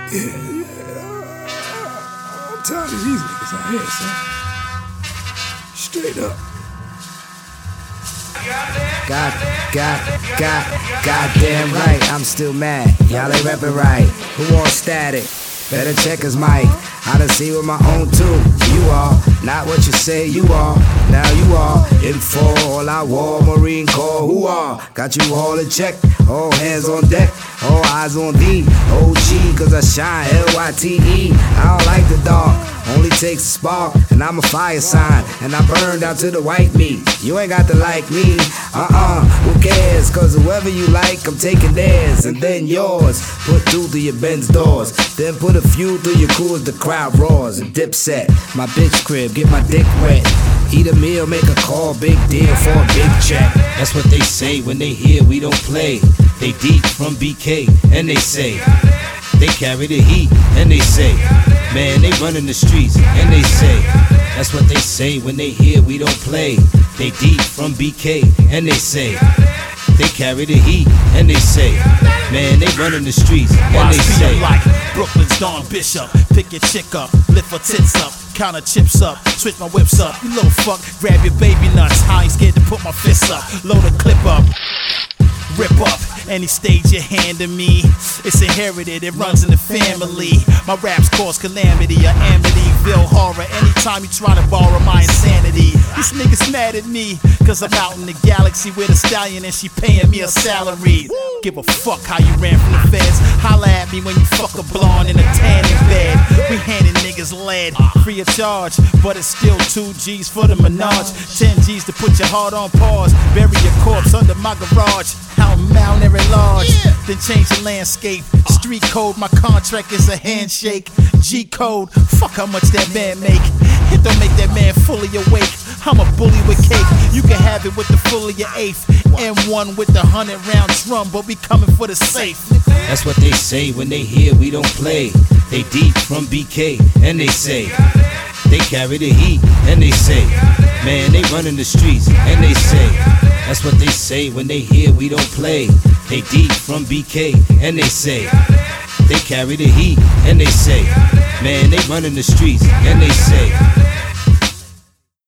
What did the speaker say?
I'm tired of these niggas out here, son. Straight up. Goddamn right, I'm still mad. Y'all ain't rapping right. Who want static? Better check his mic. I done see with my own too. You are not what you say you are. Now you are in for all I war. Marine Corps, who are? Got you all in check. All hands on deck. All eyes on thee. OG, cause I shine. LYTE. I don't like the dark. Only takes a spark, and I'm a fire sign, and I burned out to the white meat. You ain't got to like me, who cares? Cause whoever you like, I'm taking theirs, and then yours. Put two through your Benz doors, then put a few through your cool as the crowd roars. And Dipset, my bitch crib, get my dick wet. Eat a meal, make a call, big deal for a big check. That's what they say when they hear we don't play. They deep from BK, and they say they carry the heat, and they say, man, they running the streets, and they say, that's what they say when they hear we don't play. They deep from BK, and they say, they carry the heat, and they say, man, they running the streets, and they say, like Brooklyn's Dawn Bishop, pick your chick up, lift her tits up, count her chips up, switch my whips up. You little fuck, grab your baby nuts. I ain't scared to put my fists up, load a clip up. Rip up any stage you hand to me. It's inherited, it runs in the family. My raps cause calamity, a Amityville horror. Anytime you try to borrow my insanity. These niggas mad at me, cause I'm out in the galaxy with a stallion and she paying me a salary. Give a fuck how you ran from the feds. Holla at me when you fuck a blonde in a tanning bed. We handing niggas lead, free of charge, but it's still 2 G's for the menage. 10 G's to put your heart on pause. Bury your corpse under my garage. I'm malnourished large, then change the landscape. Street code, my contract is a handshake. G code, fuck how much that man make. It don't make that man fully awake. I'm a bully with cake. You can have it with the full of your eighth. M1 with the 100-round drum, but we coming for the safe. That's what they say when they hear we don't play. They deep from BK, and they say, they carry the heat, and they say, man, they running the streets, and they say, that's what they say when they hear we don't play. They deep from BK, and they say, they carry the heat, and they say, man, they running the streets, and they say,